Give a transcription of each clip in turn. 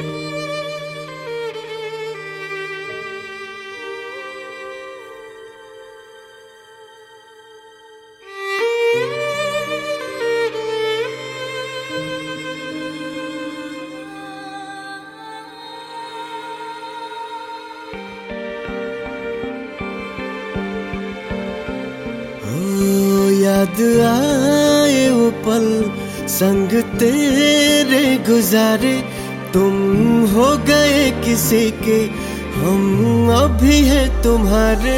याद आए वो पल संग तेरे गुजारे, तुम हो गए किसी के, हम अभी हैं तुम्हारे।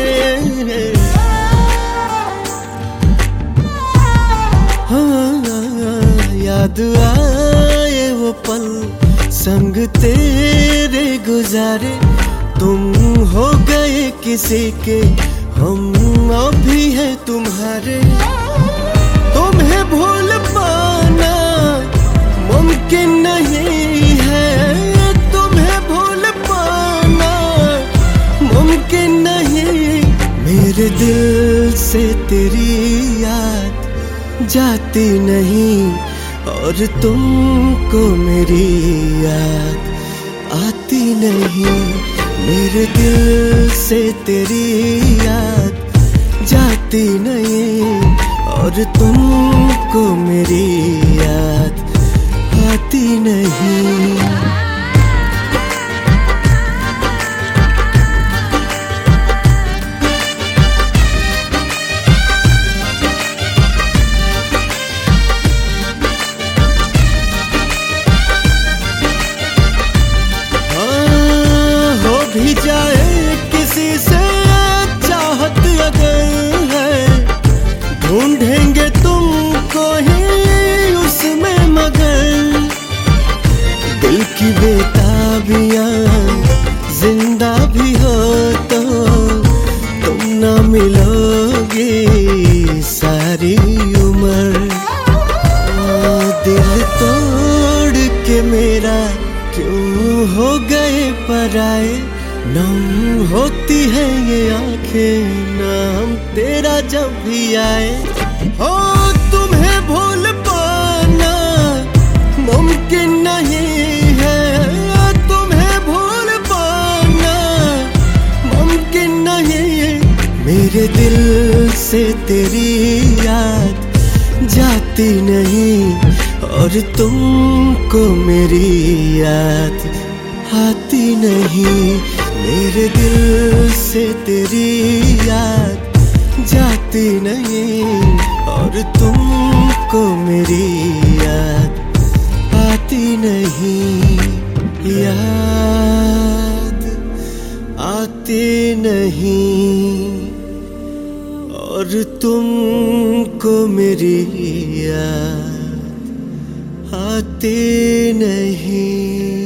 हाँ, याद आए वो पल संग तेरे गुजारे, तुम हो गए किसी के, हम अभी हैं तुम्हारे। तुम्हें भूल पाना मुमकिन नहीं है, तुम्हें भूल पाना मुमकिन नहीं। मेरे दिल से तेरी याद जाती नहीं, और तुमको मेरी याद आती नहीं। मेरे दिल से तेरी याद जाती नहीं, और तुमको मेरी याद आती नहीं। भी जाए किसी से चाहत अगर है, ढूंढेंगे तुमको ही उसमें, मगर दिल की बेताबियां जिंदा भी हो तो तुम ना मिलोगे सारी उम्र। दिल तोड़ के मेरा क्यों हो गए पराए, नम होती है ये आंखें नाम तेरा जब भी आए। हो तुम्हें भूल पाना मुमकिन नहीं है, तुम्हें भूल पाना मुमकिन नहीं। मेरे दिल से तेरी याद जाती नहीं, और तुमको मेरी याद आती नहीं। मेरे दिल से तेरी याद जाती नहीं, और तुमको मेरी याद आती नहीं। याद आती नहीं, और तुमको मेरी याद आती नहीं।